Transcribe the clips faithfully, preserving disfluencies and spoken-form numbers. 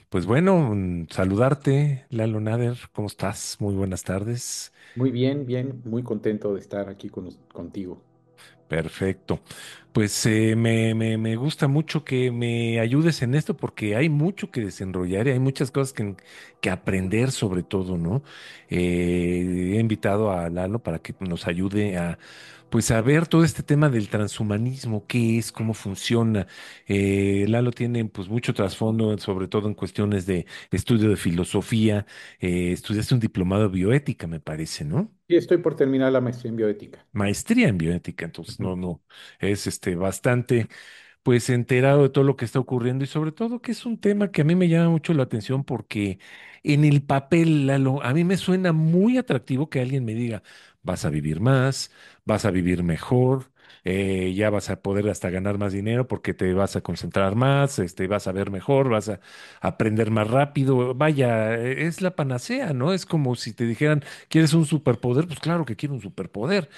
Pues bueno, mm, saludarte, Lalo Nader, ¿cómo estás? Muy buenas tardes. Muy bien, bien, muy contento de estar aquí con, us- contigo. Perfecto. Pues eh, me, me, me gusta mucho que me ayudes en esto porque hay mucho que desenrollar y hay muchas cosas que, que aprender sobre todo, ¿no? Eh, he invitado a Lalo para que nos ayude a, pues, a ver todo este tema del transhumanismo, qué es, cómo funciona. Eh, Lalo tiene pues mucho trasfondo, sobre todo en cuestiones de estudio de filosofía. Eh, estudiaste un diplomado de bioética, me parece, ¿no? Y estoy por terminar la maestría en bioética. Maestría en bioética, entonces Ujú. no, no, es este bastante pues enterado de todo lo que está ocurriendo y sobre todo que es un tema que a mí me llama mucho la atención porque en el papel, Lalo, a mí me suena muy atractivo que alguien me diga, vas a vivir más, vas a vivir mejor, eh, ya vas a poder hasta ganar más dinero porque te vas a concentrar más, este, vas a ver mejor, vas a aprender más rápido. Vaya, eh, es la panacea, ¿no? Es como si te dijeran, ¿quieres un superpoder? Pues claro que quiero un superpoder.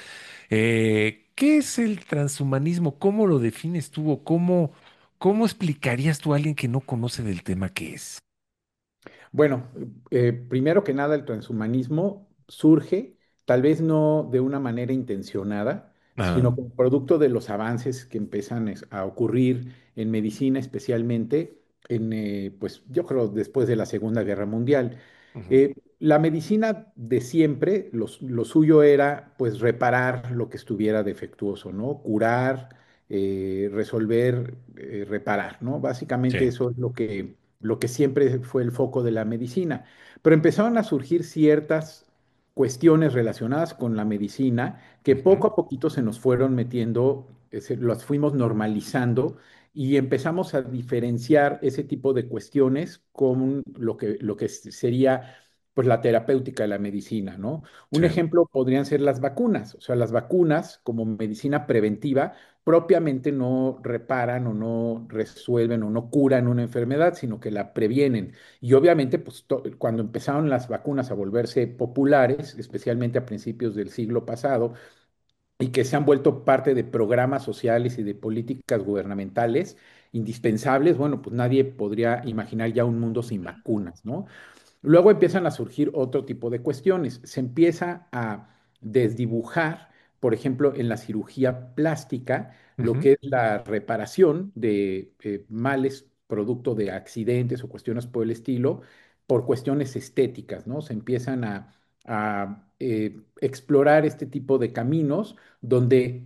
Eh, ¿qué es el transhumanismo? ¿Cómo lo defines tú o cómo, cómo explicarías tú a alguien que no conoce del tema que es? Bueno, eh, primero que nada, el transhumanismo surge, tal vez no de una manera intencionada, Ah, sino como producto de los avances que empiezan es- a ocurrir en medicina, especialmente en, eh, pues yo creo, después de la Segunda Guerra Mundial. ujú, Eh, la medicina de siempre, lo, su- lo suyo era pues reparar lo que estuviera defectuoso, ¿no? Curar, eh, resolver, eh, reparar, ¿no? Básicamente sí. eso es lo que lo que siempre fue el foco de la medicina. Pero empezaron a surgir ciertas cuestiones relacionadas con la medicina que Ujú, poco a poquito se nos fueron metiendo, eh, se- las fuimos normalizando y empezamos a diferenciar ese tipo de cuestiones con lo que, lo que sería pues la terapéutica de la medicina, ¿no? Un sí. ejemplo podrían ser las vacunas, o sea, las vacunas como medicina preventiva propiamente no reparan o no resuelven o no curan una enfermedad, sino que la previenen. Y obviamente, pues to- cuando empezaron las vacunas a volverse populares, especialmente a principios del siglo pasado, y que se han vuelto parte de programas sociales y de políticas gubernamentales indispensables, bueno, pues nadie podría imaginar ya un mundo sin vacunas, ¿no? Luego empiezan a surgir otro tipo de cuestiones. Se empieza a desdibujar, por ejemplo, en la cirugía plástica, lo Ujú, que es la reparación de eh, males producto de accidentes o cuestiones por el estilo, por cuestiones estéticas, ¿no? Se empiezan a, a, eh, explorar este tipo de caminos donde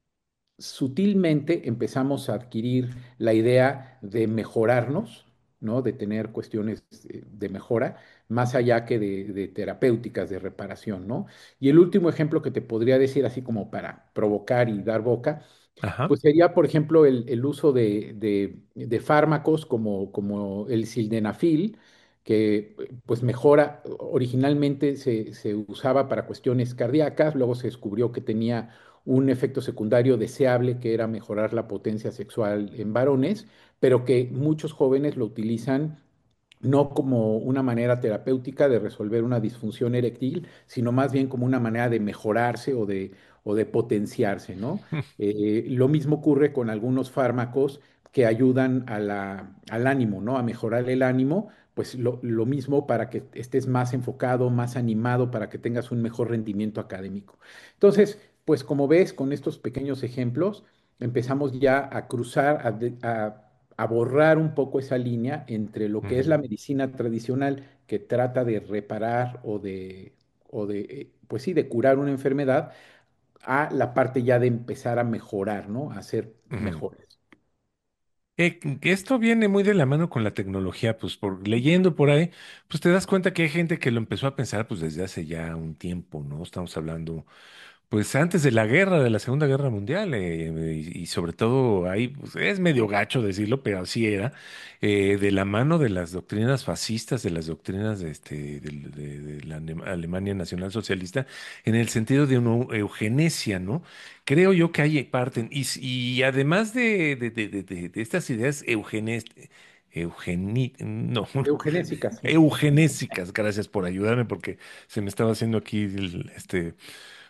sutilmente empezamos a adquirir la idea de mejorarnos, ¿no? De tener cuestiones eh, de mejora, más allá que de, de terapéuticas, de reparación, ¿no? Y el último ejemplo que te podría decir, así como para provocar y dar boca, ajá. pues sería, por ejemplo, el, el uso de, de- de fármacos como, como el sildenafil, que pues mejora, originalmente se, se usaba para cuestiones cardíacas, luego se descubrió que tenía un efecto secundario deseable que era mejorar la potencia sexual en varones, pero que muchos jóvenes lo utilizan no como una manera terapéutica de resolver una disfunción eréctil, sino más bien como una manera de mejorarse o de, o de potenciarse, ¿no? Eh, lo mismo ocurre con algunos fármacos que ayudan a la- al ánimo, ¿no? A mejorar el ánimo, pues lo, lo mismo para que estés más enfocado, más animado, para que tengas un mejor rendimiento académico. Entonces, pues como ves, con estos pequeños ejemplos, empezamos ya a cruzar, a, de- a- a borrar un poco esa línea entre lo que es la Ujú. medicina tradicional que trata de reparar o de, o de, eh, pues sí, de curar una enfermedad, a la parte ya de empezar a mejorar, ¿no? A ser Ujú. mejores. Eh, que esto viene muy de la mano con la tecnología, pues por leyendo por ahí, pues te das cuenta que hay gente que lo empezó a pensar pues desde hace ya un tiempo, ¿no? Estamos hablando pues antes de la guerra, de la Segunda Guerra Mundial, eh, y, y sobre todo ahí, pues, es medio gacho decirlo, pero así era, eh, de la mano de las doctrinas fascistas, de las doctrinas de, este, del- de, de la Alem- Alemania Nacional Socialista, en el sentido de una eugenesia, ¿no? Creo yo que ahí parten, y, s- y además de, de, de, de, de- de estas ideas eugenes, eugeni, no, Eugenésicas, sí. eugenésicas, gracias por ayudarme, porque se me estaba haciendo aquí el, este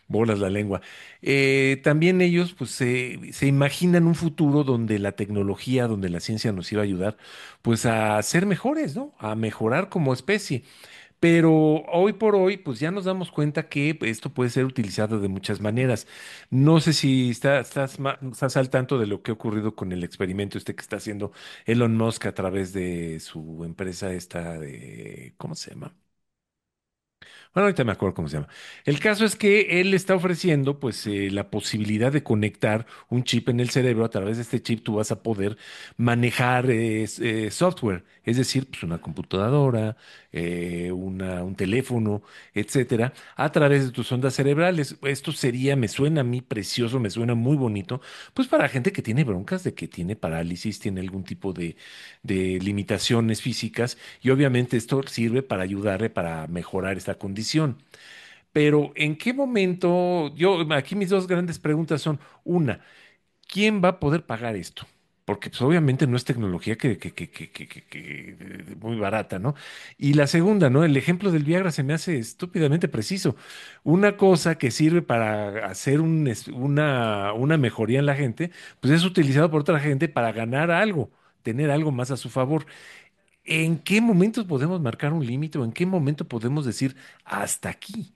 bolas la lengua. Eh, también ellos pues se, se imaginan un futuro donde la tecnología, donde la ciencia nos iba a ayudar pues a ser mejores, ¿no? A mejorar como especie. Pero hoy por hoy, pues ya nos damos cuenta que esto puede ser utilizado de muchas maneras. No sé si está- estás, ma- estás al tanto de lo que ha ocurrido con el experimento este que está haciendo Elon Musk a través de su empresa esta de, ¿cómo se llama? Bueno, ahorita me acuerdo cómo se llama. El caso es que él está ofreciendo, pues, eh, la posibilidad de conectar un chip en el cerebro. A través de este chip tú vas a poder manejar eh, s- eh, software, es decir, pues, una computadora, eh, una- un teléfono, etcétera, a través de tus ondas cerebrales. Esto sería, me suena a mí precioso, me suena muy bonito, pues, para gente que tiene broncas, de que tiene parálisis, tiene algún tipo de, de limitaciones físicas y obviamente esto sirve para ayudarle para mejorar esta condición. Pero ¿en qué momento? Yo, aquí mis dos grandes preguntas son, una, ¿quién va a poder pagar esto? Porque pues, obviamente no es tecnología que, que, que, que, que- que- que, eh, muy barata, ¿no? Y la segunda, ¿no? El ejemplo del Viagra se me hace estúpidamente preciso. Una cosa que sirve para hacer un es- una, una mejoría en la gente, pues es utilizado por otra gente para ganar algo, tener algo más a su favor. ¿En qué momentos podemos marcar un límite o en qué momento podemos decir hasta aquí?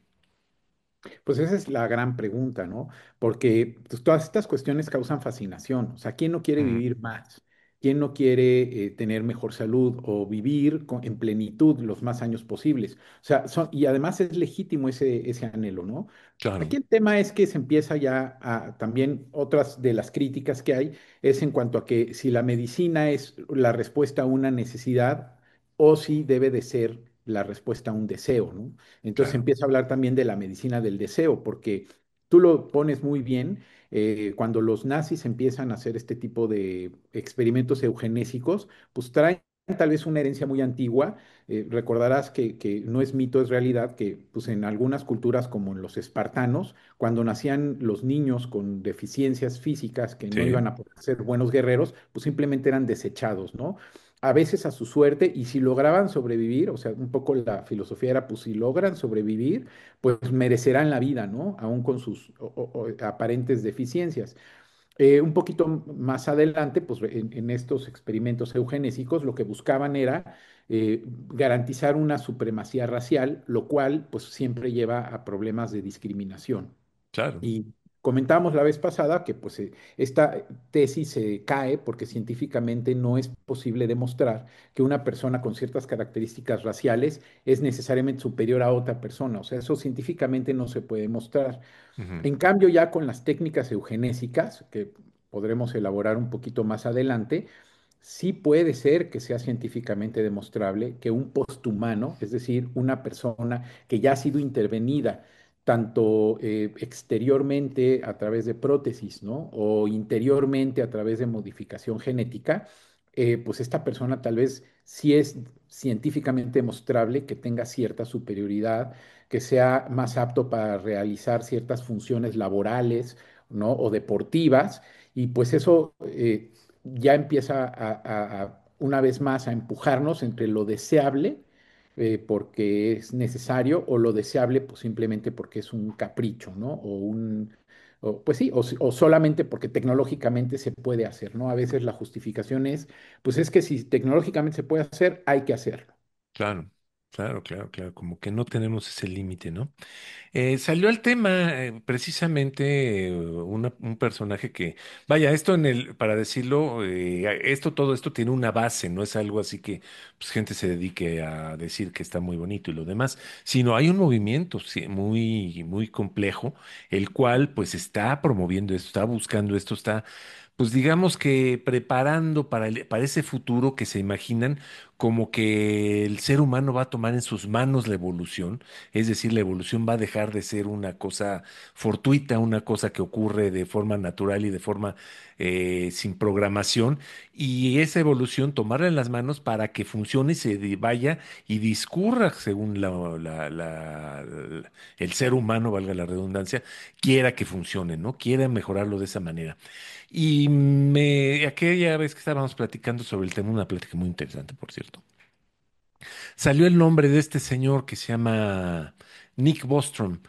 Pues esa es la gran pregunta, ¿no? Porque pues, todas estas cuestiones causan fascinación. O sea, ¿quién no quiere Mm, vivir más? ¿Quién no quiere eh, tener mejor salud o vivir con- en plenitud los más años posibles? O sea, son, y además es legítimo ese, ese anhelo, ¿no? claro, Aquí el tema es que se empieza ya a también otras de las críticas que hay es en cuanto a que si la medicina es la respuesta a una necesidad o si debe de ser la respuesta a un deseo, ¿no? Entonces se claro. empieza a hablar también de la medicina del deseo, porque tú lo pones muy bien, eh, cuando los nazis empiezan a hacer este tipo de experimentos eugenésicos, pues traen tal vez una herencia muy antigua. Eh, recordarás que, que no es mito, es realidad, que pues en algunas culturas como en los espartanos, cuando nacían los niños con deficiencias físicas que no Sí, iban a poder ser buenos guerreros, pues simplemente eran desechados, ¿no? A veces a su suerte, y si lograban sobrevivir, o sea, un poco la filosofía era, pues si logran sobrevivir, pues merecerán la vida, ¿no? Aún con sus o- o- o aparentes deficiencias. Eh, un poquito más adelante, pues en, en estos experimentos eugenésicos, lo que buscaban era eh, garantizar una supremacía racial, lo cual pues siempre lleva a problemas de discriminación. claro. Y comentábamos la vez pasada que pues, eh, esta tesis se cae porque científicamente no es posible demostrar que una persona con ciertas características raciales es necesariamente superior a otra persona. O sea, eso científicamente no se puede demostrar. Ujú, En cambio, ya con las técnicas eugenésicas, que podremos elaborar un poquito más adelante, sí puede ser que sea científicamente demostrable que un posthumano, es decir, una persona que ya ha sido intervenida tanto eh, exteriormente a través de prótesis, ¿no? O interiormente a través de modificación genética, eh, pues esta persona tal vez sí es científicamente demostrable que tenga cierta superioridad, que sea más apto para realizar ciertas funciones laborales, ¿no? O deportivas, y pues eso eh, ya empieza a, a- a, una vez más a empujarnos entre lo deseable, eh, porque es necesario, o lo deseable pues simplemente porque es un capricho, ¿no? O un, o, pues sí, o, si- o solamente porque tecnológicamente se puede hacer, ¿no? A veces la justificación es, pues es que si tecnológicamente se puede hacer, hay que hacerlo. claro, claro, claro, claro. Como que no tenemos ese límite, ¿no? Eh, salió al tema eh, precisamente eh, una- un personaje que, vaya, esto en el, para decirlo, eh, esto, todo esto tiene una base, no es algo así que pues, gente se dedique a decir que está muy bonito y lo demás, sino hay un movimiento sí, muy, muy complejo, el cual pues está promoviendo esto, está buscando esto, está pues digamos que preparando para, el- para ese futuro que se imaginan como que el ser humano va a tomar en sus manos la evolución, es decir, la evolución va a dejar de ser una cosa fortuita, una cosa que ocurre de forma natural y de forma eh, sin programación, y esa evolución tomarla en las manos para que funcione y se di- vaya y discurra según la, la- la- la- el ser humano, valga la redundancia, quiera que funcione, ¿no? Quiera mejorarlo de esa manera. Y me, aquella vez que estábamos platicando sobre el tema, una plática muy interesante, por cierto, salió el nombre de este señor que se llama Nick Bostrom,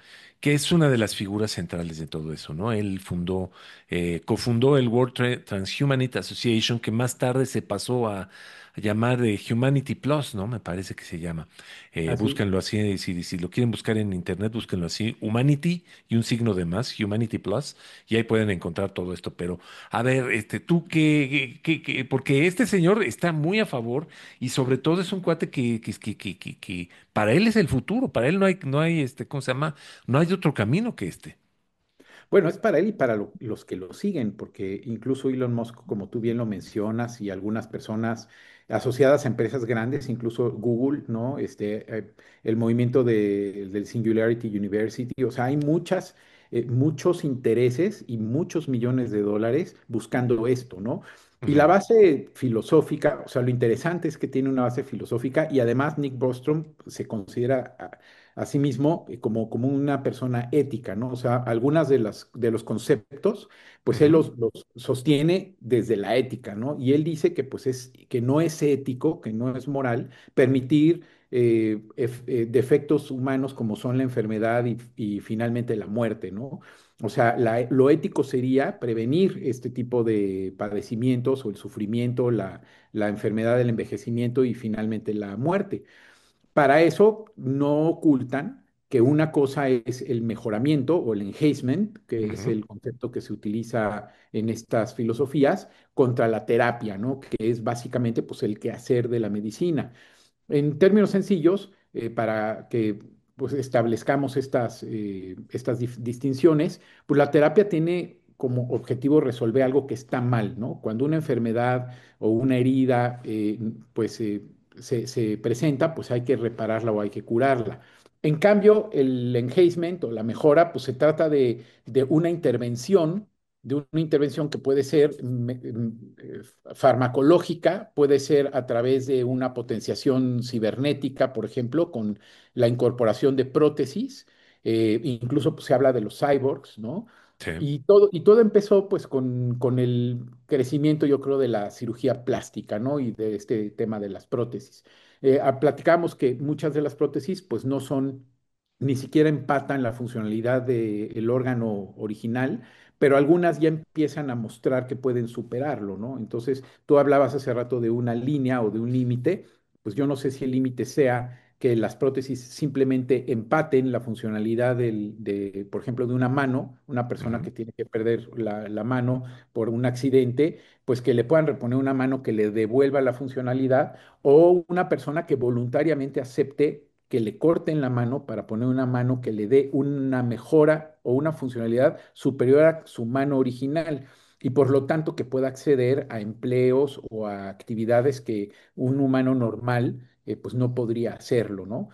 que es una de las figuras centrales de todo eso, ¿no? Él fundó, eh, cofundó el World Tra- Transhumanity Association, que más tarde se pasó a, a llamar eh, Humanity Plus, ¿no? Me parece que se llama. Eh, Así. búsquenlo así, si, si lo quieren buscar en internet, búsquenlo así, Humanity y un signo de más, Humanity Plus, y ahí pueden encontrar todo esto. Pero, a ver, este, tú qué, qué, qué- porque este señor está muy a favor y sobre todo es un cuate que, que, que, que, que, que para él es el futuro, para él no hay, no hay, este, ¿cómo se llama? No hay otro camino que este. Bueno, es para él y para lo- los que lo siguen, porque incluso Elon Musk, como tú bien lo mencionas, y algunas personas asociadas a empresas grandes, incluso Google, ¿no? Este, eh, el movimiento de- del Singularity University, o sea, hay muchas, eh, muchos intereses y muchos millones de dólares buscando esto, ¿no? Y la Ujú, base filosófica, o sea, lo interesante es que tiene una base filosófica y además Nick Bostrom se considera asimismo eh, como, como una persona ética, ¿no? O sea, algunas de las de los conceptos, pues él ujú, los, los sostiene desde la ética, ¿no? Y él dice que pues es que no es ético, que no es moral permitir eh, ef- eh, defectos humanos como son la enfermedad y, y finalmente la muerte, ¿no? O sea, la- lo ético sería prevenir este tipo de padecimientos o el sufrimiento, la, la enfermedad del envejecimiento y finalmente la muerte. Para eso no ocultan que una cosa es el mejoramiento o el enhancement, que es ujú, el concepto que se utiliza en estas filosofías, contra la terapia, ¿no? Que es básicamente pues, el quehacer de la medicina. En términos sencillos, eh, para que pues, establezcamos estas, eh, estas dif- distinciones, pues la terapia tiene como objetivo resolver algo que está mal, ¿no? Cuando una enfermedad o una herida eh, pues, eh, se, se presenta, pues hay que repararla o hay que curarla. En cambio, el enhancement o la mejora, pues se trata de, de una intervención de una intervención que puede ser me- mm, eh, farmacológica, puede ser a través de una potenciación cibernética, por ejemplo, con la incorporación de prótesis, eh, incluso pues, se habla de los cyborgs, ¿no? sí, Y todo, y todo empezó pues con, con el crecimiento, yo creo, de la cirugía plástica, ¿no? Y de este tema de las prótesis. Eh, ah, platicamos que muchas de las prótesis pues no son, ni siquiera empatan la funcionalidad del órgano original, pero algunas ya empiezan a mostrar que pueden superarlo, ¿no? Entonces, tú hablabas hace rato de una línea o de un límite, pues yo no sé si el límite sea que las prótesis simplemente empaten la funcionalidad del, de, por ejemplo, de una mano, una persona ujú, que tiene que perder la, la mano por un accidente, pues que le puedan reponer una mano que le devuelva la funcionalidad, o una persona que voluntariamente acepte que le corten la mano para poner una mano que le dé una mejora o una funcionalidad superior a su mano original y por lo tanto que pueda acceder a empleos o a actividades que un humano normal eh, pues no podría hacerlo, ¿no?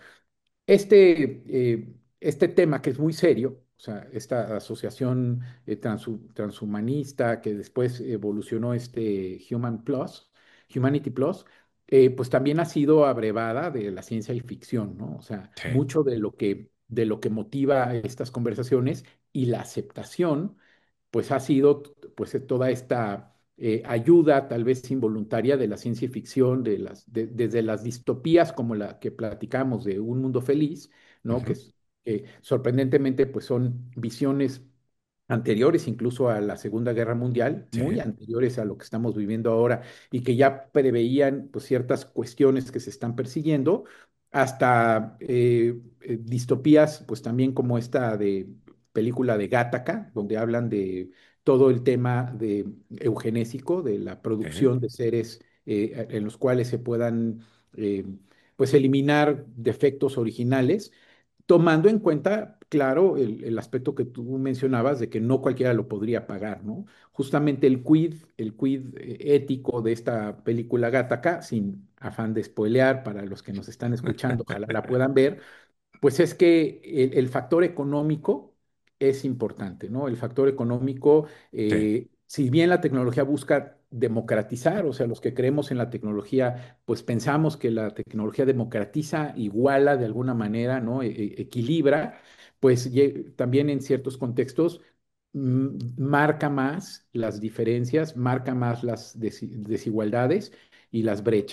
Este, eh, este tema que es muy serio, o sea, esta asociación eh, transhu- transhumanista que después evolucionó este Human Plus, Humanity Plus, eh, pues también ha sido abrevada de la ciencia y ficción, ¿no? O sea, sí, mucho de lo que, de lo que motiva estas conversaciones y la aceptación, pues ha sido pues toda esta eh, ayuda tal vez involuntaria de la ciencia ficción, de las, de- desde las distopías como la que platicamos de Un Mundo Feliz, ¿no? Que, ujú, es- que sorprendentemente pues son visiones anteriores incluso a la Segunda Guerra Mundial, sí, muy anteriores a lo que estamos viviendo ahora y que ya preveían pues ciertas cuestiones que se están persiguiendo, hasta eh, eh, distopías pues también como esta de película de Gattaca, donde hablan de todo el tema de eugenésico, de la sí, producción de seres eh, en los cuales se puedan eh, pues eliminar defectos originales, tomando en cuenta, claro, el, el aspecto que tú mencionabas de que no cualquiera lo podría pagar, ¿no? Justamente el quid, el quid eh, ético de esta película Gattaca, sin afán de spoilear para los que nos están escuchando, ojalá la puedan ver, pues es que el, el factor económico es importante, ¿no? El factor económico, sí, eh, si bien la tecnología busca democratizar, o sea, los que creemos en la tecnología, pues pensamos que la tecnología democratiza, iguala de alguna manera, ¿no? E- e- equilibra, pues ye- también en ciertos contextos mm, marca más las diferencias, marca más las desi- desigualdades y las brechas.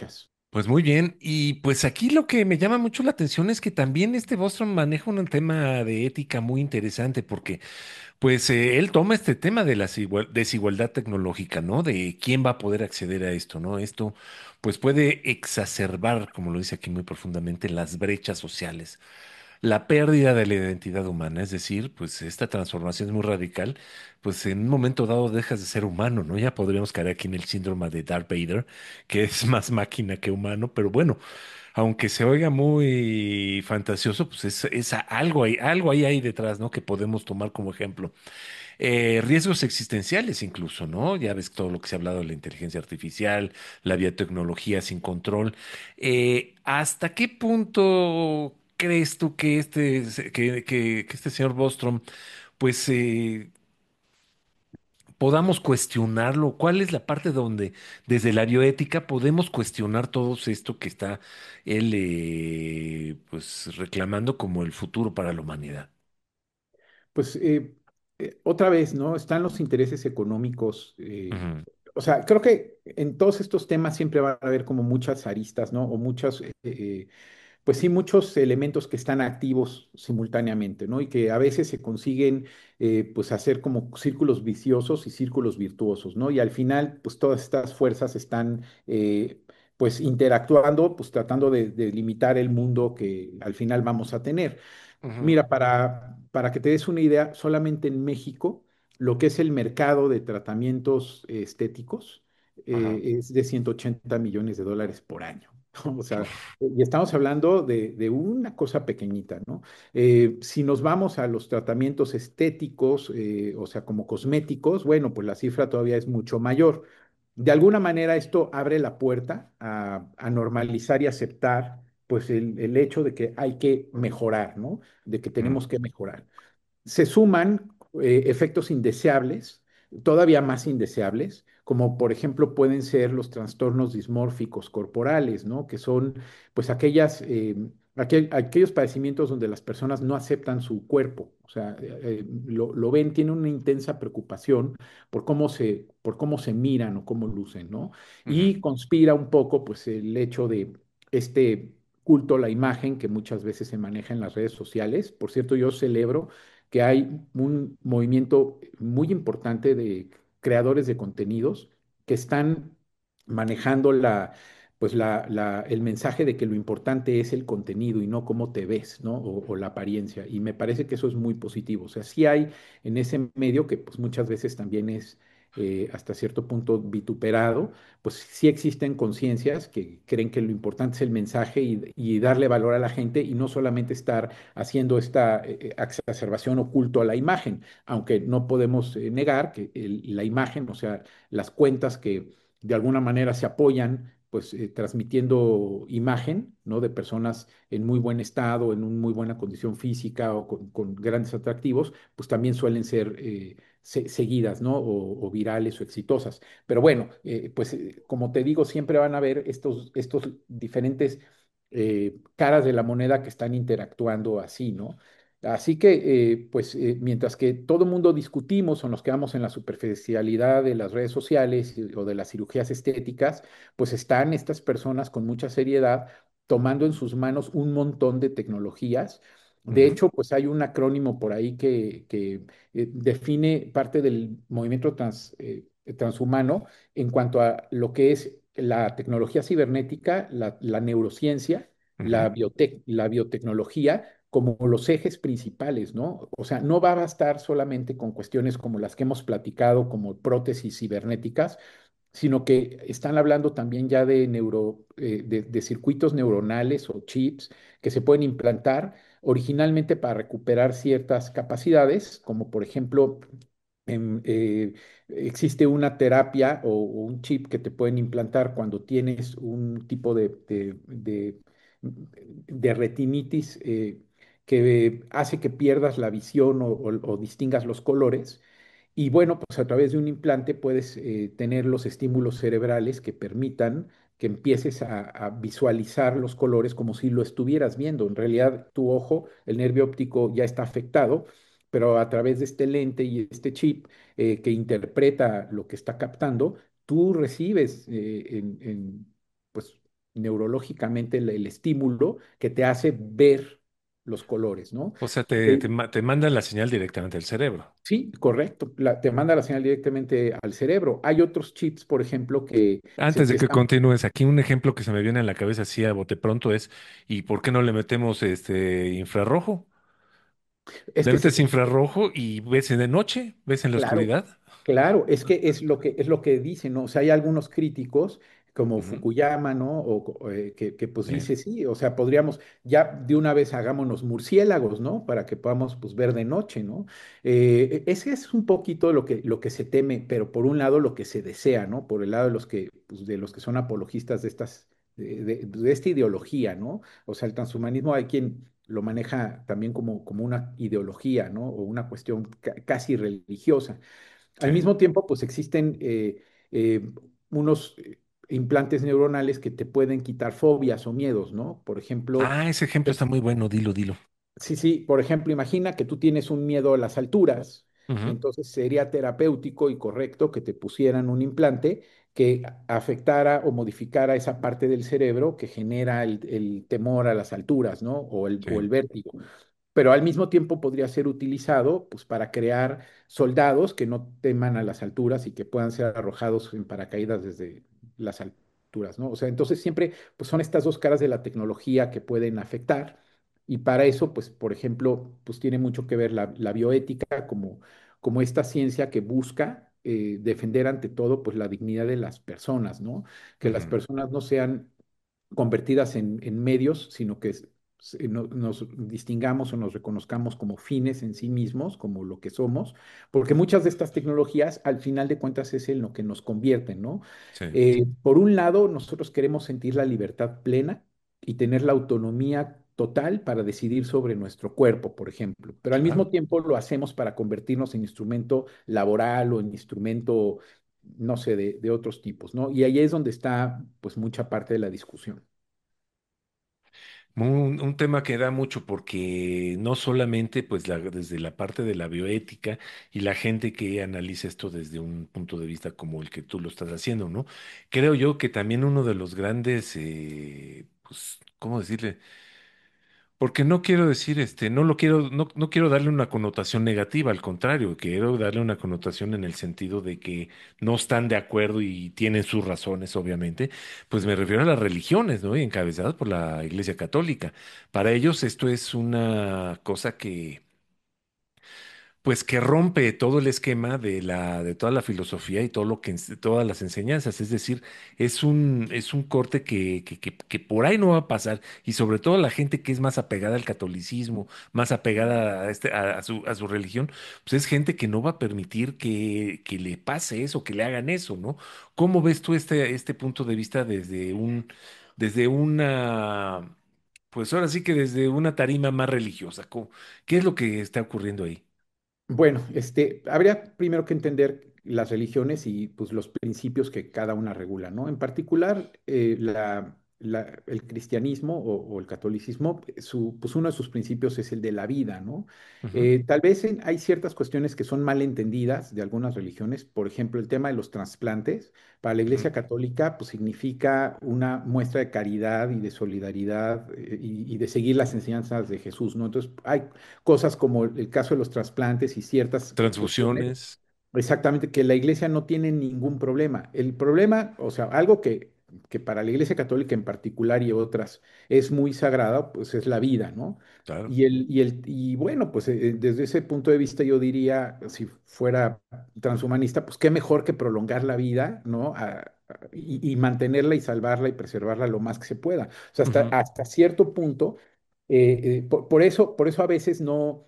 Pues muy bien, y pues aquí lo que me llama mucho la atención es que también este Bostrom maneja un tema de ética muy interesante, porque pues eh, él toma este tema de la desigual- desigualdad tecnológica, ¿no? De quién va a poder acceder a esto, ¿no? Esto pues puede exacerbar, como lo dice aquí muy profundamente, las brechas sociales, la pérdida de la identidad humana, es decir, pues esta transformación es muy radical, pues en un momento dado dejas de ser humano, ¿no? Ya podríamos caer aquí en el síndrome de Darth Vader, que es más máquina que humano, pero bueno, aunque se oiga muy fantasioso, pues es, es a- algo ahí, algo ahí hay detrás, ¿no? Que podemos tomar como ejemplo. Eh, riesgos existenciales incluso, ¿no? Ya ves todo lo que se ha hablado de la inteligencia artificial, la biotecnología sin control. Eh, ¿hasta qué punto crees tú que este, se- que, que- que este señor Bostrom, pues, eh, podamos cuestionarlo? ¿Cuál es la parte donde desde la bioética podemos cuestionar todo esto que está él, eh, pues, reclamando como el futuro para la humanidad? Pues eh, eh, otra vez, ¿no? Están los intereses económicos. Eh, Ujú, o sea, creo que en todos estos temas siempre va a haber como muchas aristas, ¿no? O muchas, eh, eh, pues sí, muchos elementos que están activos simultáneamente, ¿no? Y que a veces se consiguen, eh, pues, hacer como círculos viciosos y círculos virtuosos, ¿no? Y al final, pues, todas estas fuerzas están, eh, pues, interactuando, pues, tratando de, de limitar el mundo que al final vamos a tener. ujú, Mira, para, para que te des una idea, solamente en México, lo que es el mercado de tratamientos eh, estéticos ajá, eh, es de ciento ochenta millones de dólares por año. O sea, uf, y estamos hablando de, de una cosa pequeñita, ¿no? Eh, si nos vamos a los tratamientos estéticos, eh, o sea, como cosméticos, bueno, pues la cifra todavía es mucho mayor. De alguna manera esto abre la puerta a, a normalizar y aceptar pues el, el hecho de que hay que mejorar, ¿no? De que ujú, tenemos que mejorar. Se suman eh, efectos indeseables, todavía más indeseables, como por ejemplo pueden ser los trastornos dismórficos corporales, ¿no? Que son pues aquellas, eh, aquel- aquellos padecimientos donde las personas no aceptan su cuerpo, o sea, eh, eh, lo, lo ven, tienen una intensa preocupación por cómo se, por cómo se miran o cómo lucen, ¿no? ujú, Y conspira un poco pues el hecho de este culto a la imagen que muchas veces se maneja en las redes sociales. Por cierto, yo celebro que hay un movimiento muy importante de creadores de contenidos que están manejando la, pues la, la- el mensaje de que lo importante es el contenido y no cómo te ves, ¿no? O, o la apariencia. Y me parece que eso es muy positivo. O sea, sí hay en ese medio que pues muchas veces también es eh, hasta cierto punto vituperado, pues sí existen conciencias que creen que lo importante es el mensaje y, y darle valor a la gente y no solamente estar haciendo esta eh, exacerbación o culto a la imagen, aunque no podemos eh, negar que el- la imagen, o sea, las cuentas que de alguna manera se apoyan, pues eh, transmitiendo imagen, ¿no? De personas en muy buen estado, en una muy buena condición física o con, con grandes atractivos, pues también suelen ser eh, se- seguidas, ¿no? O, o virales o exitosas. Pero bueno, eh, pues eh, como te digo, siempre van a haber estos, estos diferentes eh, caras de la moneda que están interactuando así, ¿no? Así que, eh, pues, eh, mientras que todo el mundo discutimos o nos quedamos en la superficialidad de las redes sociales y- o de las cirugías estéticas, pues están estas personas con mucha seriedad tomando en sus manos un montón de tecnologías. De ujú, hecho, pues hay un acrónimo por ahí que, que, eh, define parte del movimiento trans, eh, transhumano en cuanto a lo que es la tecnología cibernética, la, la neurociencia, la ujú. biotec- la biotecnología como los ejes principales, ¿no? O sea, no va a bastar solamente con cuestiones como las que hemos platicado, como prótesis cibernéticas, sino que están hablando también ya de neuro, eh, de, de circuitos neuronales o chips que se pueden implantar originalmente para recuperar ciertas capacidades, como por ejemplo, em, eh, existe una terapia o, o un chip que te pueden implantar cuando tienes un tipo de, de, de- de retinitis eh, que hace que pierdas la visión o, o- o distingas los colores. Y bueno, pues a través de un implante puedes eh, tener los estímulos cerebrales que permitan que empieces a, a visualizar los colores como si lo estuvieras viendo. En realidad, tu ojo, el nervio óptico ya está afectado, pero a través de este lente y este chip eh, que interpreta lo que está captando, tú recibes eh, en, en, pues neurológicamente el, el estímulo que te hace ver los colores, ¿no? O sea, te, Eh, te, ma- te mandan la señal directamente al cerebro. sí, correcto, la- te manda la señal directamente al cerebro. Hay otros chips, por ejemplo, que se, Antes de se que están. continúes, aquí un ejemplo que se me viene a la cabeza así a bote pronto es, ¿y por qué no le metemos este Sí. infrarrojo? Es Le que metes se- infrarrojo y ves en de noche, ves en la Claro, oscuridad. claro, es que es lo que es lo que dicen, ¿no? O sea, hay algunos críticos como Ujú, Fukuyama, ¿no? O co- eh, que, que, pues sí, dice, sí, o sea, podríamos ya de una vez hagámonos murciélagos, ¿no? Para que podamos pues ver de noche, ¿no? Eh, e- ese es un poquito lo que, lo que se teme, pero por un lado lo que se desea, ¿no? Por el lado de los que, pues, de los que son apologistas de estas, de, de- de esta ideología, ¿no? O sea, el transhumanismo hay quien lo maneja también como, como una ideología, ¿no? O una cuestión ca- casi religiosa. sí. Al mismo tiempo, pues existen eh, eh, unos eh, implantes neuronales que te pueden quitar fobias o miedos, ¿no? Por ejemplo, Ah, ese ejemplo está muy bueno, dilo, dilo. sí, sí, por ejemplo, imagina que tú tienes un miedo a las alturas, Ujú, entonces sería terapéutico y correcto que te pusieran un implante que afectara o modificara esa parte del cerebro que genera el, el temor a las alturas, ¿no? O el, sí, o el vértigo, pero al mismo tiempo podría ser utilizado pues, para crear soldados que no teman a las alturas y que puedan ser arrojados en paracaídas desde las alturas, ¿no? O sea, entonces siempre pues, son estas dos caras de la tecnología que pueden afectar y para eso, pues, por ejemplo, pues tiene mucho que ver la, la bioética como, como esta ciencia que busca eh, defender ante todo pues la dignidad de las personas, ¿no? Que las ujú, personas no sean convertidas en, en medios, sino que se- no- nos distingamos o nos reconozcamos como fines en sí mismos, como lo que somos, porque muchas de estas tecnologías, al final de cuentas, es en lo que nos convierten, ¿no? sí, Eh, por un lado, nosotros queremos sentir la libertad plena y tener la autonomía total para decidir sobre nuestro cuerpo, por ejemplo, pero al claro. mismo tiempo lo hacemos para convertirnos en instrumento laboral o en instrumento no sé, de, de otros tipos, ¿no? Y ahí es donde está, pues, mucha parte de la discusión. Un, un tema que da mucho porque no solamente pues la- desde la parte de la bioética y la gente que analiza esto desde un punto de vista como el que tú lo estás haciendo, ¿no? Creo yo que también uno de los grandes, eh, pues, ¿cómo decirle? Porque no quiero decir, este, no lo quiero, no, no quiero darle una connotación negativa, al contrario, quiero darle una connotación en el sentido de que no están de acuerdo y tienen sus razones, obviamente, pues me refiero a las religiones, ¿no? Y encabezadas por la Iglesia Católica. Para ellos esto es una cosa que pues que rompe todo el esquema de la, de toda la filosofía y todo lo que, ens- todas las enseñanzas. Es decir, es un, es un corte que, que, que, que por ahí no va a pasar. Y sobre todo la gente que es más apegada al catolicismo, más apegada a, este, a, a su, a su religión, pues es gente que no va a permitir que, que le pase eso, que le hagan eso, ¿no? ¿Cómo ves tú este, este punto de vista desde un, desde una, pues ahora sí que desde una tarima más religiosa? ¿Cómo- ¿Qué es lo que está ocurriendo ahí? Bueno, este, habría primero que entender las religiones y pues, los principios que cada una regula, ¿no? En particular, eh, la, la- el cristianismo o, o el catolicismo, su, pues uno de sus principios es el de la vida, ¿no? Ujú. Eh, tal vez en- hay ciertas cuestiones que son mal entendidas de algunas religiones, por ejemplo, el tema de los trasplantes. Para la Ujú. Iglesia Católica, pues significa una muestra de caridad y de solidaridad eh, y, y de seguir las enseñanzas de Jesús, ¿no? Entonces, hay cosas como el caso de los trasplantes y ciertas cuestiones, Transfusiones, exactamente, que la iglesia no tiene ningún problema. El problema, o sea, algo que, que para la iglesia católica en particular y otras es muy sagrada, pues es la vida, ¿no? claro. Y, el, y, el, y bueno, pues eh, desde ese punto de vista yo diría, si fuera transhumanista, pues qué mejor que prolongar la vida, ¿no? A- a- y, y mantenerla y salvarla y preservarla lo más que se pueda. O sea, hasta, Ujú. hasta cierto punto eh, eh, por, por eso, por eso a veces no,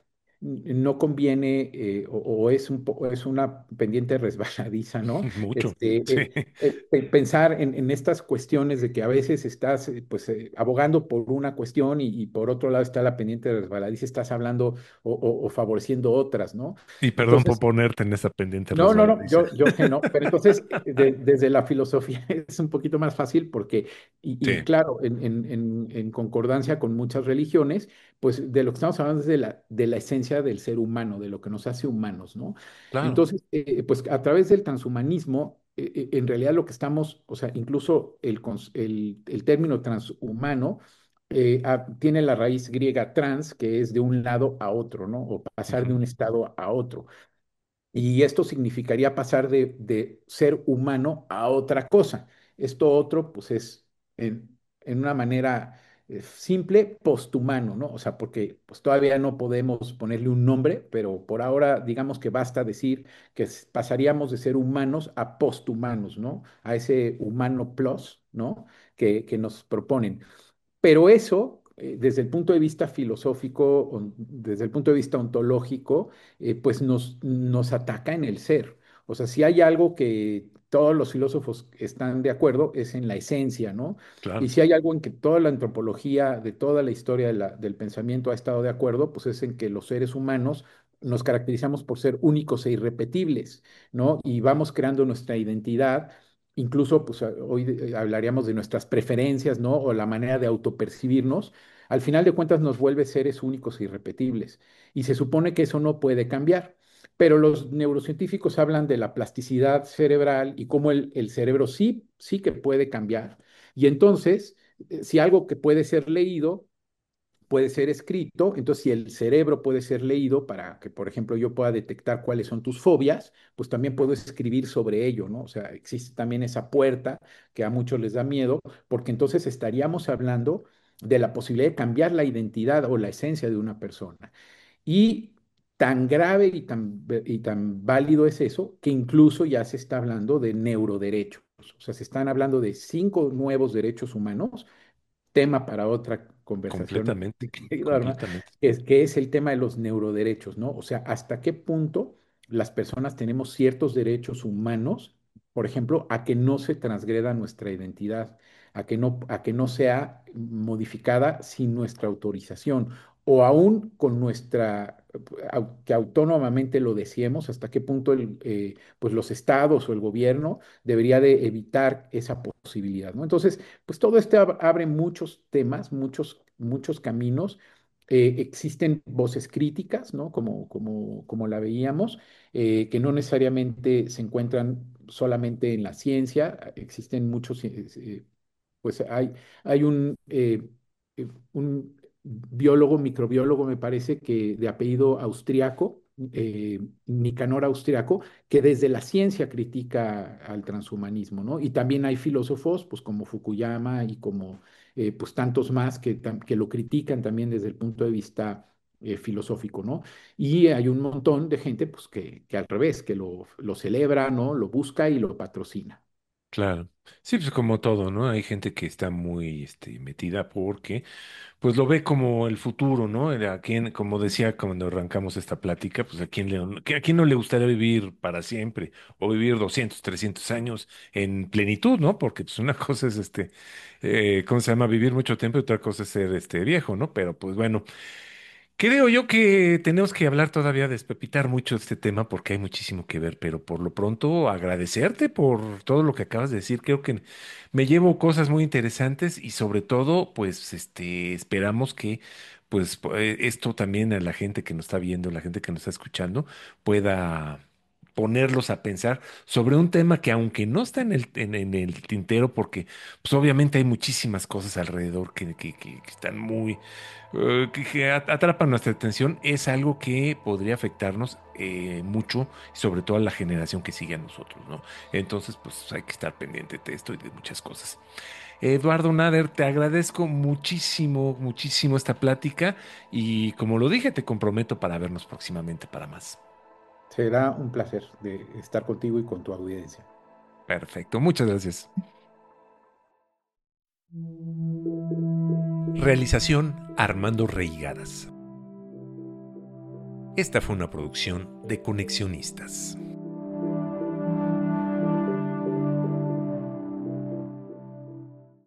no conviene eh, o, o es un po- es una pendiente resbaladiza, ¿no? Mucho. Este, Sí. eh, eh, pe- pensar en, en estas cuestiones de que a veces estás eh, pues, eh, abogando por una cuestión y, y por otro lado está la pendiente resbaladiza, estás hablando o, o- o favoreciendo otras, ¿no? Y perdón por Entonces, ponerte en esa pendiente no, no, no, resbaladiza. yo, yo sé no, pero entonces eh, de- desde la filosofía es un poquito más fácil porque, y, y Sí, claro, en, en- en- en concordancia con muchas religiones, pues de lo que estamos hablando es de la, de la esencia del ser humano, de lo que nos hace humanos, ¿no? claro. Entonces, eh, pues a través del transhumanismo eh, en realidad lo que estamos, o sea, incluso el, cons- el, el término transhumano eh, ah, tiene la raíz griega trans, que es de un lado a otro, ¿no? O pasar de Ujú. un estado a otro. Y esto significaría pasar de, de ser humano a otra cosa. Esto otro, pues es en, en una manera eh, simple, posthumano, ¿no? O sea, porque pues todavía no podemos ponerle un nombre, pero por ahora digamos que basta decir que s- pasaríamos de ser humanos a posthumanos, ¿no? A ese humano plus, ¿no? Que, que nos proponen. Pero eso, eh, desde el punto de vista filosófico, on- desde el punto de vista ontológico, eh, pues nos, nos ataca en el ser. O sea, si hay algo que todos los filósofos están de acuerdo, es en la esencia, ¿no? Y Claro, si hay algo en que toda la antropología de toda la historia de la- del pensamiento ha estado de acuerdo, pues es en que los seres humanos nos caracterizamos por ser únicos e irrepetibles, ¿no? Y vamos creando nuestra identidad. Incluso, pues a- hoy eh, hablaríamos de nuestras preferencias, ¿no? O la manera de autopercibirnos. Al final de cuentas nos vuelve seres únicos e irrepetibles. Y se supone que eso no puede cambiar. Pero los neurocientíficos hablan de la plasticidad cerebral y cómo el, el cerebro sí, sí que puede cambiar. Y entonces, eh, si algo que puede ser leído puede ser escrito, entonces si el cerebro puede ser leído para que, por ejemplo, yo pueda detectar cuáles son tus fobias, pues también puedo escribir sobre ello, ¿no? O sea, existe también esa puerta que a muchos les da miedo, porque entonces estaríamos hablando de la posibilidad de cambiar la identidad o la esencia de una persona. Y tan grave y tan, y tan válido es eso que incluso ya se está hablando de neuroderechos. O sea, se están hablando de cinco nuevos derechos humanos, tema para otra conversación, completamente, querido Arma, completamente. que es, que es el tema de los neuroderechos, ¿no? O sea, hasta qué punto las personas tenemos ciertos derechos humanos, por ejemplo, a que no se transgreda nuestra identidad, a que no, a que no sea modificada sin nuestra autorización, o aún con nuestra, au- que autónomamente lo deseemos, hasta qué punto el, eh, pues los estados o el gobierno debería de evitar esa posibilidad, ¿no? Entonces, pues todo esto ab- abre muchos temas, muchos, muchos caminos. Eh, existen voces críticas, ¿no? Como, como, como la veíamos, eh, que no necesariamente se encuentran solamente en la ciencia. Existen muchos, eh, eh, pues hay, hay un, eh, eh, un biólogo, microbiólogo, me parece que de apellido austriaco, eh, Nicanor Austriaco, que desde la ciencia critica al transhumanismo, ¿no? Y también hay filósofos, pues como Fukuyama y como eh, pues tantos más que, tam- que lo critican también desde el punto de vista eh, filosófico, ¿no? Y hay un montón de gente, pues que, que al revés, que lo, lo celebra, ¿no? Lo busca y lo patrocina. Claro. Sí, pues como todo, ¿no? Hay gente que está muy, este, metida porque, pues lo ve como el futuro, ¿no? Eh, A quien, como decía cuando arrancamos esta plática, pues a quién le, que a quién no le gustaría vivir para siempre o vivir doscientos, trescientos años en plenitud, ¿no? Porque pues una cosa es, este, eh, ¿cómo se llama? Vivir mucho tiempo y otra cosa es ser, este, viejo, ¿no? Pero pues bueno. Creo yo que tenemos que hablar todavía, despepitar mucho este tema porque hay muchísimo que ver, pero por lo pronto agradecerte por todo lo que acabas de decir. Creo que me llevo cosas muy interesantes y sobre todo, pues, este, esperamos que, pues, po- eh, esto también a la gente que nos está viendo, la gente que nos está escuchando, pueda ponerlos a pensar sobre un tema que aunque no está en el, en, en el tintero, porque, pues, obviamente hay muchísimas cosas alrededor que, que que- que están muy eh, que, que at- atrapan nuestra atención, es algo que podría afectarnos eh, mucho, sobre todo a la generación que sigue a nosotros, ¿no? Entonces, pues hay que estar pendiente de esto y de muchas cosas. Eduardo Nader, te agradezco muchísimo, muchísimo esta plática y como lo dije, te comprometo para vernos próximamente para más. Será un placer de estar contigo y con tu audiencia. Perfecto, muchas gracias. Realización Armando Reigadas. Esta fue una producción de Conexionistas.